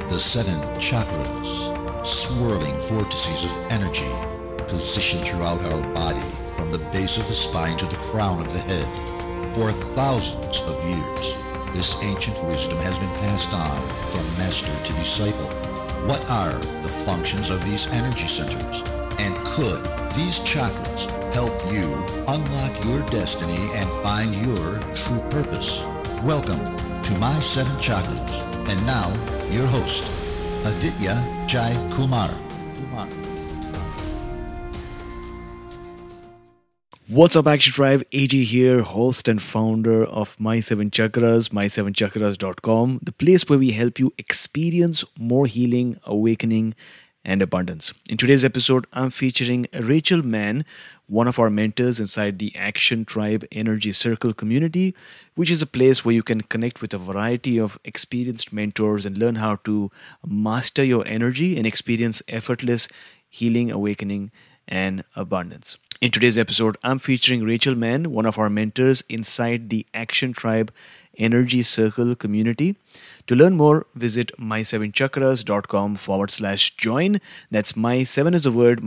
The 7 chakras, swirling vortices of energy, positioned throughout our body from the base of the spine to the crown of the head. For thousands of years, this ancient wisdom has been passed on from master to disciple. What are the functions of these energy centers? And could these chakras help you unlock your destiny and find your true purpose? Welcome to My 7 Chakras. And now, your host, Aditya Jai Kumar. What's up, Action Tribe? AJ here, host and founder of My 7 Chakras, my7chakras.com, the place where we help you experience more healing, awakening, and abundance. In today's episode, I'm featuring Rachel Mann, one of our mentors inside the Action Tribe Energy Circle community, which is a place where you can connect with a variety of experienced mentors and learn how to master your energy and experience effortless healing, awakening, and abundance. In today's episode, I'm featuring Rachel Mann, one of our mentors inside the Action Tribe Energy Circle community. To learn more, visit my7chakras.com/join. That's my7 is a word,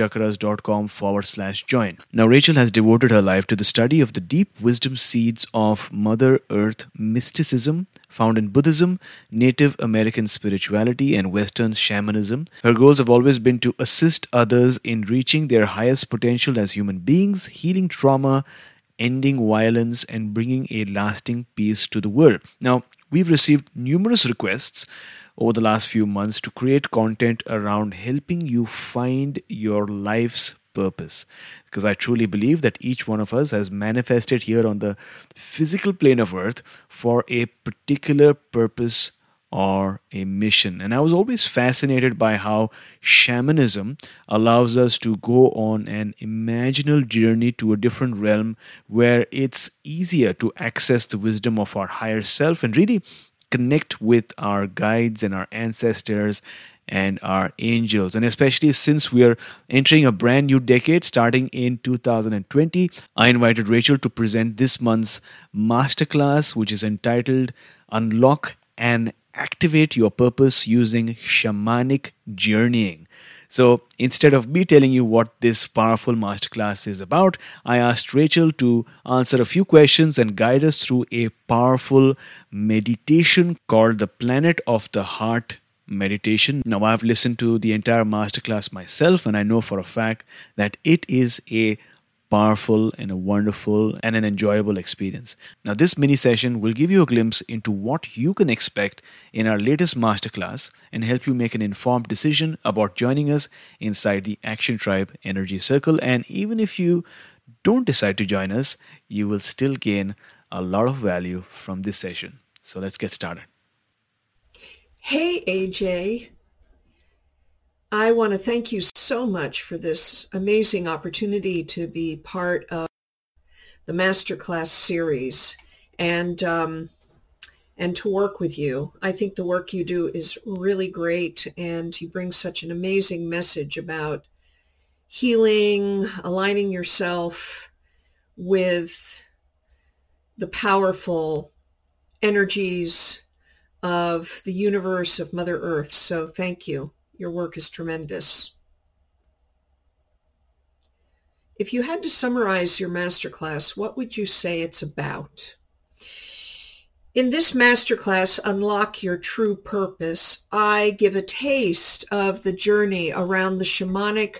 my7chakras.com/join. Now, Rachel has devoted her life to the study of the deep wisdom seeds of Mother Earth mysticism found in Buddhism, Native American spirituality, and Western shamanism. Her goals have always been to assist others in reaching their highest potential as human beings, healing trauma, ending violence, and bringing a lasting peace to the world. Now, we've received numerous requests over the last few months to create content around helping you find your life's purpose, because I truly believe that each one of us has manifested here on the physical plane of earth for a particular purpose or a mission. And I was always fascinated by how shamanism allows us to go on an imaginal journey to a different realm where it's easier to access the wisdom of our higher self and really connect with our guides and our ancestors and our angels. And especially since we are entering a brand new decade starting in 2020, I invited Rachel to present this month's masterclass, which is entitled Unlock and Activate Your Purpose Using Shamanic Journeying. So instead of me telling you what this powerful masterclass is about, I asked Rachel to answer a few questions and guide us through a powerful meditation called the Planet of the Heart meditation. Now, I've listened to the entire masterclass myself, and I know for a fact that it is a powerful and a wonderful and an enjoyable experience. Now, this mini session will give you a glimpse into what you can expect in our latest masterclass and help you make an informed decision about joining us inside the Action Tribe Energy Circle. And even if you don't decide to join us, you will still gain a lot of value from this session. So let's get started. Hey, AJ. I want to thank you so much for this amazing opportunity to be part of the Masterclass series and to work with you. I think the work you do is really great, and you bring such an amazing message about healing, aligning yourself with the powerful energies of the universe, of Mother Earth. So thank you. Your work is tremendous. If you had to summarize your masterclass, what would you say it's about? In this masterclass, Unlock Your True Purpose, I give a taste of the journey around the shamanic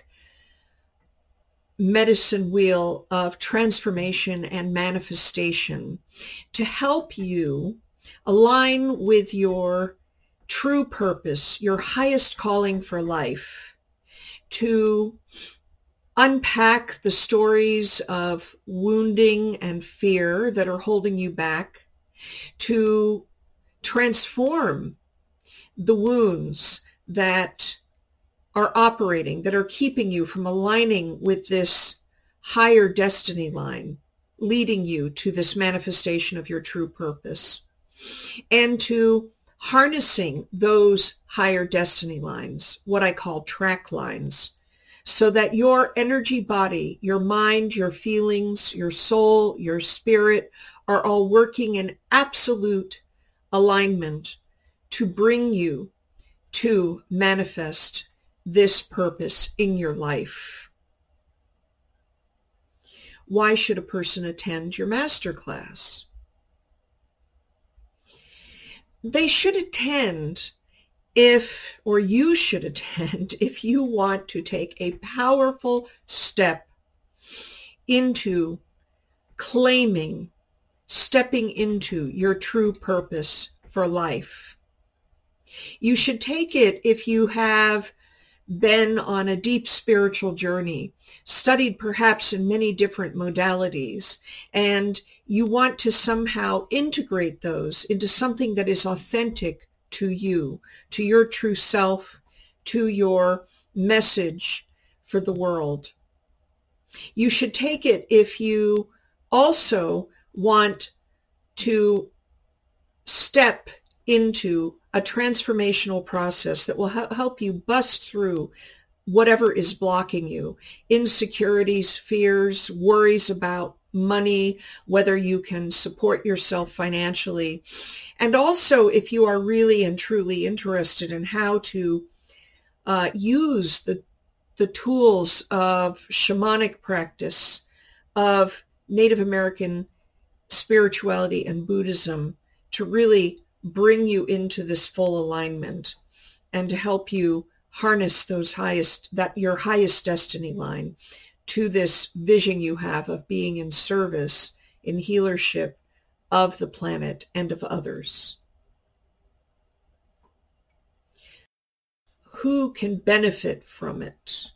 medicine wheel of transformation and manifestation to help you align with your true purpose, your highest calling for life, to unpack the stories of wounding and fear that are holding you back, to transform the wounds that are operating, that are keeping you from aligning with this higher destiny line, leading you to this manifestation of your true purpose, and to harnessing those higher destiny lines, what I call track lines, so that your energy body, your mind, your feelings, your soul, your spirit are all working in absolute alignment to bring you to manifest this purpose in your life. Why should a person attend your masterclass? They should attend you should attend if you want to take a powerful step into stepping into your true purpose for life. You should take it if you have been on a deep spiritual journey, studied perhaps in many different modalities, and you want to somehow integrate those into something that is authentic to you, to your true self, to your message for the world. You should take it if you also want to step into a transformational process that will help you bust through whatever is blocking you. Insecurities, fears, worries about money, whether you can support yourself financially. And also if you are really and truly interested in how to use the tools of shamanic practice, of Native American spirituality and Buddhism to really bring you into this full alignment and to help you harness your highest destiny line to this vision you have of being in service, in healership of the planet and of others. Who can benefit from it?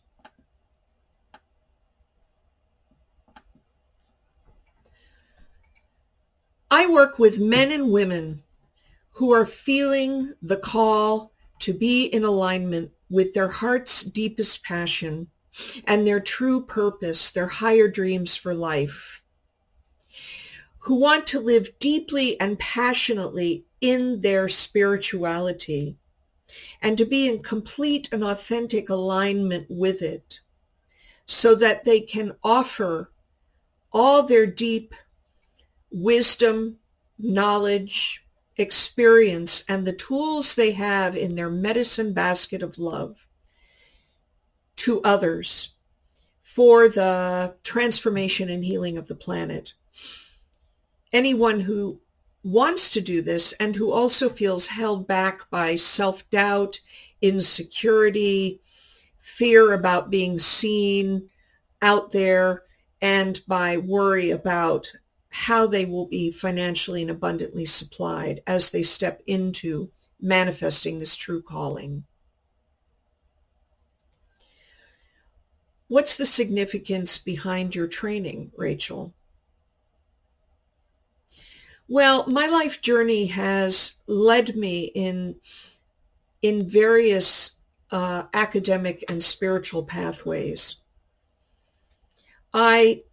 I work with men and women who are feeling the call to be in alignment with their heart's deepest passion and their true purpose, their higher dreams for life, who want to live deeply and passionately in their spirituality and to be in complete and authentic alignment with it so that they can offer all their deep wisdom, knowledge, experience, and the tools they have in their medicine basket of love to others for the transformation and healing of the planet. Anyone who wants to do this and who also feels held back by self-doubt, insecurity, fear about being seen out there, and by worry about how they will be financially and abundantly supplied as they step into manifesting this true calling. What's the significance behind your training, Rachel? Well, my life journey has led me in various academic and spiritual pathways. I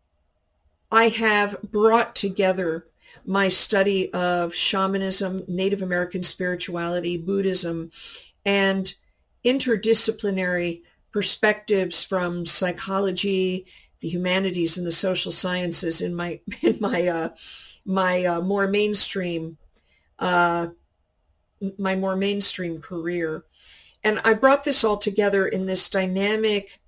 have brought together my study of shamanism, Native American spirituality, Buddhism, and interdisciplinary perspectives from psychology, the humanities, and the social sciences in my more mainstream career. And I brought this all together in this dynamic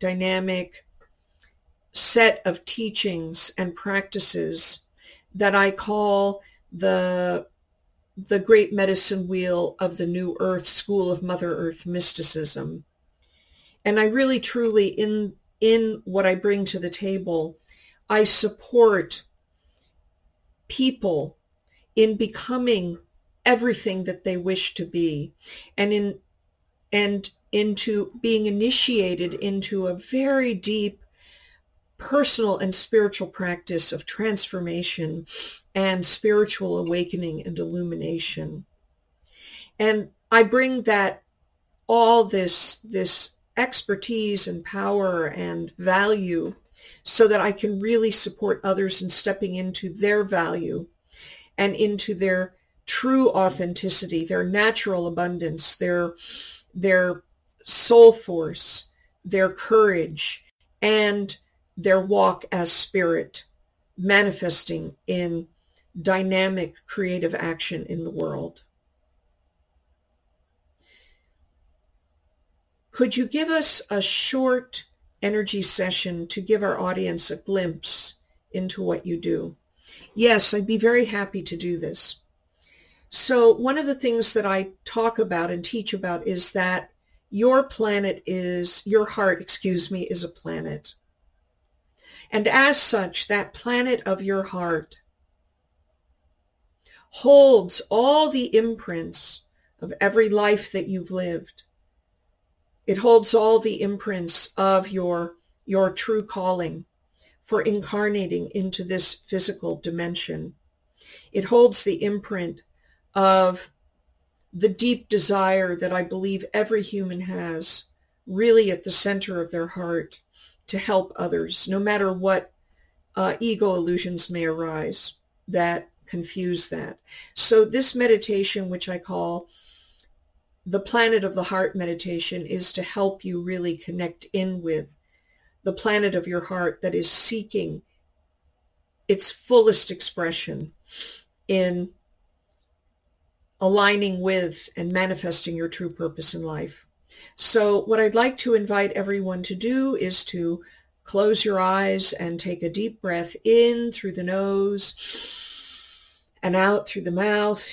set of teachings and practices that I call the great medicine wheel of the New Earth School of Mother Earth mysticism. And I really truly, in what I bring to the table, I support people in becoming everything that they wish to be, and into being initiated into a very deep personal and spiritual practice of transformation and spiritual awakening and illumination. And I bring that all this expertise and power and value so that I can really support others in stepping into their value and into their true authenticity, their natural abundance, their soul force, their courage, and their walk as spirit, manifesting in dynamic creative action in the world. Could you give us a short energy session to give our audience a glimpse into what you do? Yes, I'd be very happy to do this. So one of the things that I talk about and teach about is that your heart, is a planet. And as such, that planet of your heart holds all the imprints of every life that you've lived. It holds all the imprints of your true calling for incarnating into this physical dimension. It holds the imprint of the deep desire that I believe every human has, really at the center of their heart, to help others, no matter what ego illusions may arise that confuse that. So this meditation, which I call the Planet of the Heart meditation, is to help you really connect in with the planet of your heart that is seeking its fullest expression in aligning with and manifesting your true purpose in life. So what I'd like to invite everyone to do is to close your eyes and take a deep breath in through the nose and out through the mouth,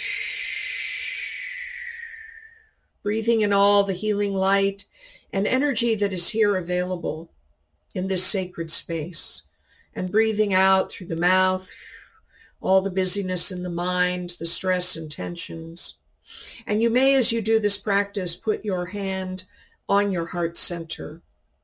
breathing in all the healing light and energy that is here available in this sacred space, and breathing out through the mouth all the busyness in the mind, the stress and tensions. And you may, as you do this practice, put your hand on your heart center.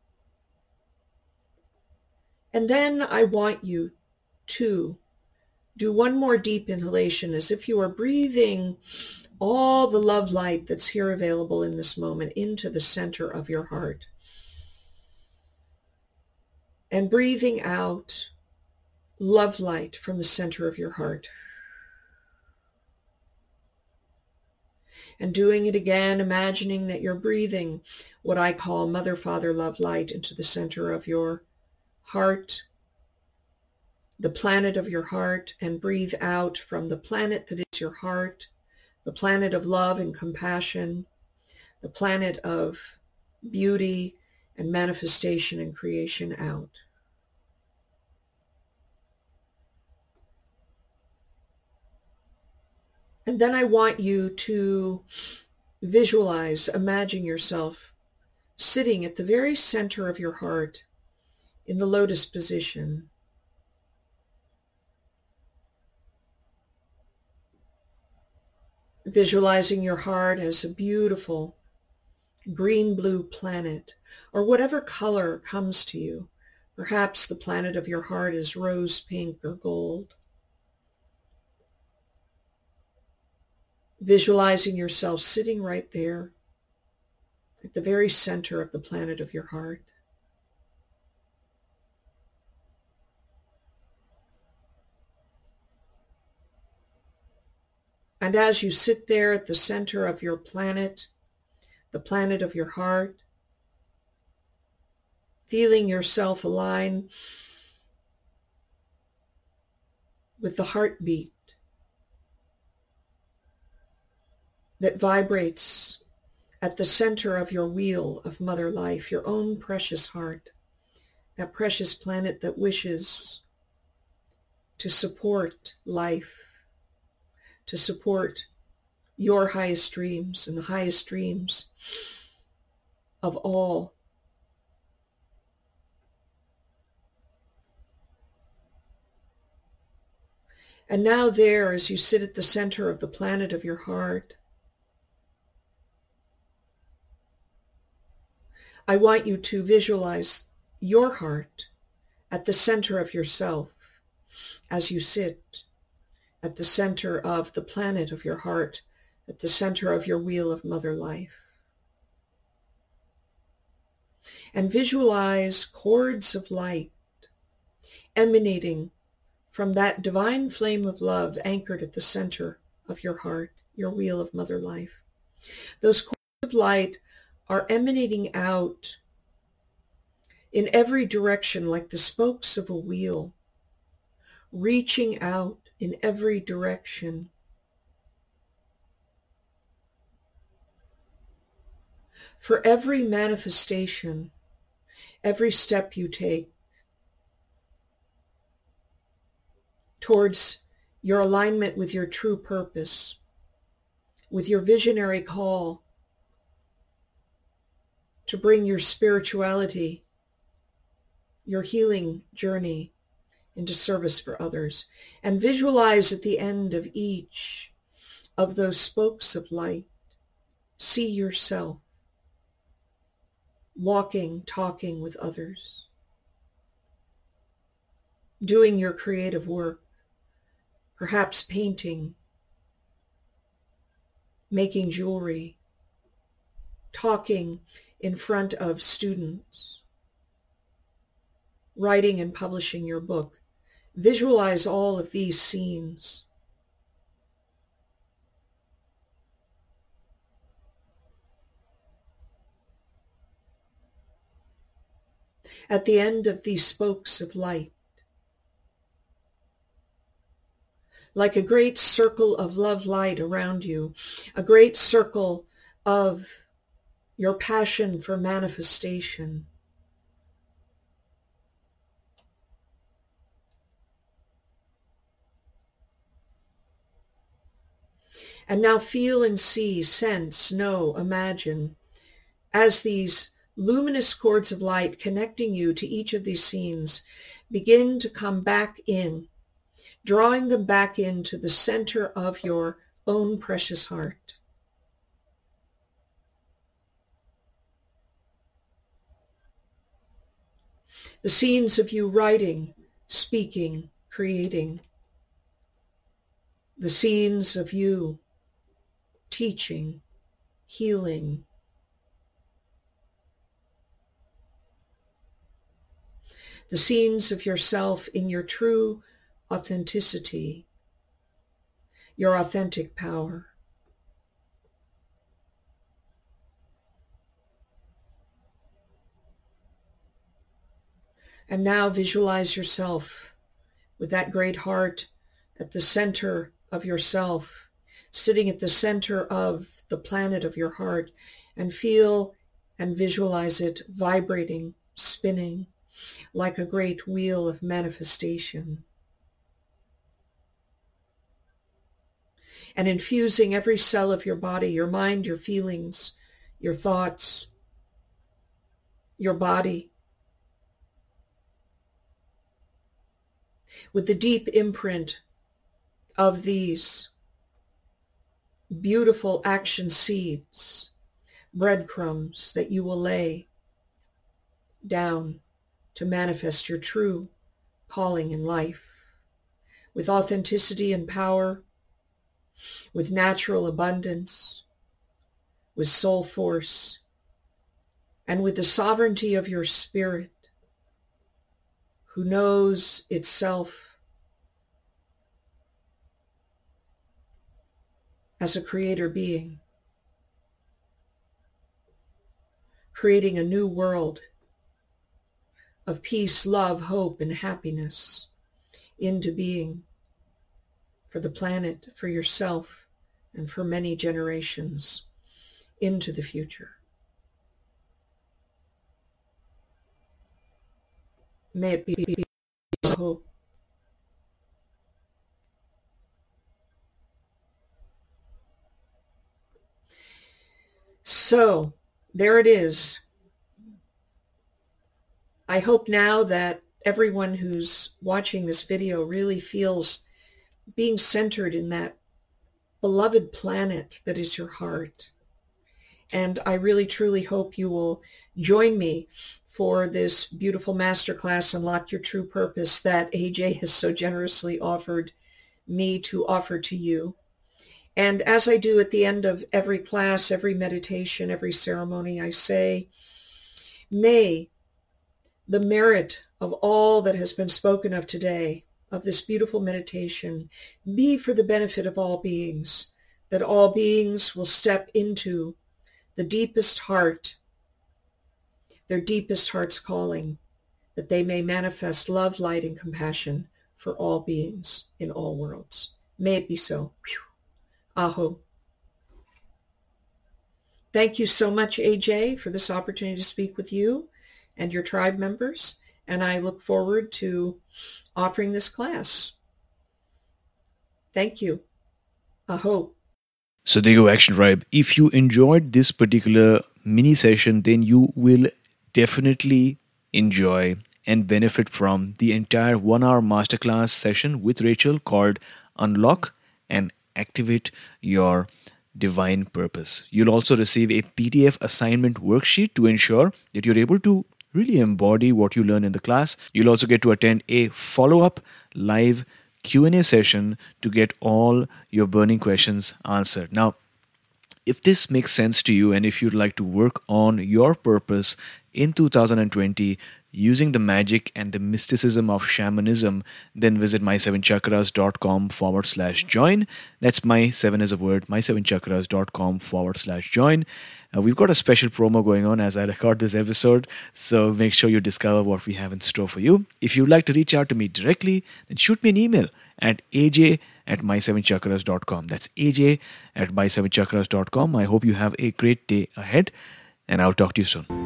And then I want you to do one more deep inhalation as if you are breathing all the love light that's here available in this moment into the center of your heart. And breathing out love light from the center of your heart. And doing it again, imagining that you're breathing what I call Mother, Father, love light into the center of your heart, the planet of your heart, and breathe out from the planet that is your heart, the planet of love and compassion, the planet of beauty and manifestation and creation out. And then I want you to visualize, imagine yourself sitting at the very center of your heart in the lotus position. Visualizing your heart as a beautiful green-blue planet, or whatever color comes to you. Perhaps the planet of your heart is rose pink or gold. Visualizing yourself sitting right there at the very center of the planet of your heart. And as you sit there at the center of your planet, the planet of your heart, feeling yourself align with the heartbeat that vibrates at the center of your wheel of Mother Life, your own precious heart, that precious planet that wishes to support life, to support your highest dreams and the highest dreams of all. And now there, as you sit at the center of the planet of your heart, I want you to visualize your heart at the center of yourself as you sit at the center of the planet of your heart, at the center of your wheel of Mother Life. And visualize cords of light emanating from that divine flame of love anchored at the center of your heart, your wheel of Mother Life. Those cords of light are emanating out in every direction like the spokes of a wheel, reaching out in every direction, For every manifestation, every step you take towards your alignment with your true purpose, with your visionary call to bring your spirituality, your healing journey into service for others. And visualize at the end of each of those spokes of light, see yourself walking, talking with others, doing your creative work, perhaps painting, making jewelry, talking in front of students, writing and publishing your book. Visualize all of these scenes. At the end of these spokes of light, like a great circle of love light around you, a great circle of your passion for manifestation. And now feel and see, sense, know, imagine, as these luminous cords of light connecting you to each of these scenes begin to come back in, drawing them back into the center of your own precious heart. The scenes of you writing, speaking, creating. The scenes of you teaching, healing. The scenes of yourself in your true authenticity, your authentic power. And now visualize yourself with that great heart at the center of yourself, sitting at the center of the planet of your heart, and feel and visualize it vibrating, spinning like a great wheel of manifestation. And infusing every cell of your body, your mind, your feelings, your thoughts, your body, with the deep imprint of these beautiful action seeds, breadcrumbs that you will lay down to manifest your true calling in life, with authenticity and power, with natural abundance, with soul force, and with the sovereignty of your spirit, who knows itself as a creator being, creating a new world of peace, love, hope, and happiness into being for the planet, for yourself, and for many generations into the future. May it be hope. So, there it is. I hope now that everyone who's watching this video really feels being centered in that beloved planet that is your heart. And I really, truly hope you will join me for this beautiful masterclass, Unlock Your True Purpose, that AJ has so generously offered me to offer to you. And as I do at the end of every class, every meditation, every ceremony, I say, may the merit of all that has been spoken of today, of this beautiful meditation, be for the benefit of all beings, that all beings will step into the deepest heart, their deepest heart's calling, that they may manifest love, light, and compassion for all beings in all worlds. May it be so. Aho. Thank you so much, AJ, for this opportunity to speak with you and your tribe members. And I look forward to offering this class. Thank you. Aho. So there you go, Action Tribe. If you enjoyed this particular mini session, then you will definitely enjoy and benefit from the entire 1-hour masterclass session with Rachel called Unlock and Activate Your Divine Purpose. You'll also receive a PDF assignment worksheet to ensure that you're able to really embody what you learn in the class. You'll also get to attend a follow-up live Q&A session to get all your burning questions answered. Now, if this makes sense to you and if you'd like to work on your purpose in 2020 using the magic and the mysticism of shamanism, then visit my7chakras.com/join. That's my 7 as a word, my7chakras.com/join. We've got a special promo going on as I record this episode, so make sure you discover what we have in store for you. If you'd like to reach out to me directly, then shoot me an email at aj@my7chakras.com. That's aj@my7chakras.com. I hope you have a great day ahead, and I'll talk to you soon.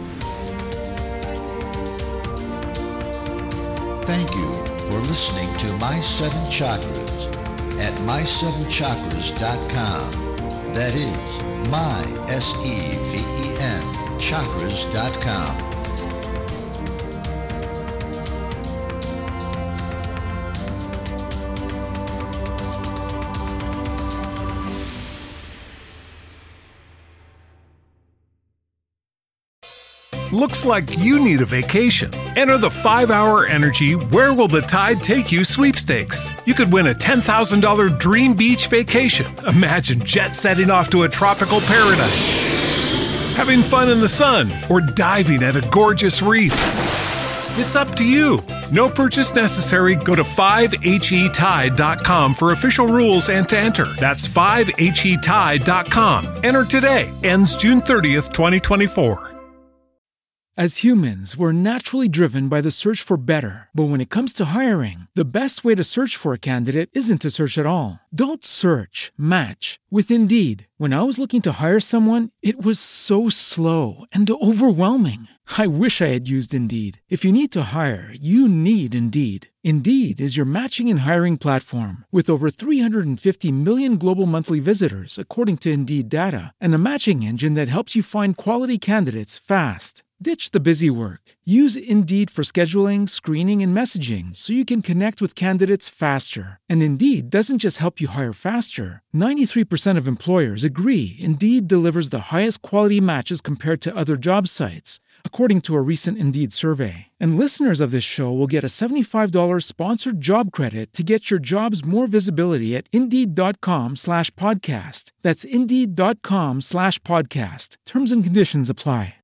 Thank you for listening to My 7 Chakras at my7chakras.com. That is my, S-E-V-E-N, chakras.com. Looks like you need a vacation. Enter the 5-Hour Energy Where Will the Tide Take You sweepstakes. You could win a $10,000 dream beach vacation. Imagine jet setting off to a tropical paradise, having fun in the sun, or diving at a gorgeous reef. It's up to you. No purchase necessary. Go to 5HETide.com for official rules and to enter. That's 5HETide.com. Enter today. Ends June 30th, 2024. As humans, we're naturally driven by the search for better. But when it comes to hiring, the best way to search for a candidate isn't to search at all. Don't search, match with Indeed. When I was looking to hire someone, it was so slow and overwhelming. I wish I had used Indeed. If you need to hire, you need Indeed. Indeed is your matching and hiring platform with over 350 million global monthly visitors, according to Indeed data, and a matching engine that helps you find quality candidates fast. Ditch the busy work. Use Indeed for scheduling, screening, and messaging so you can connect with candidates faster. And Indeed doesn't just help you hire faster. 93% of employers agree Indeed delivers the highest quality matches compared to other job sites, according to a recent Indeed survey. And listeners of this show will get a $75 sponsored job credit to get your jobs more visibility at Indeed.com/podcast. That's Indeed.com/podcast. Terms and conditions apply.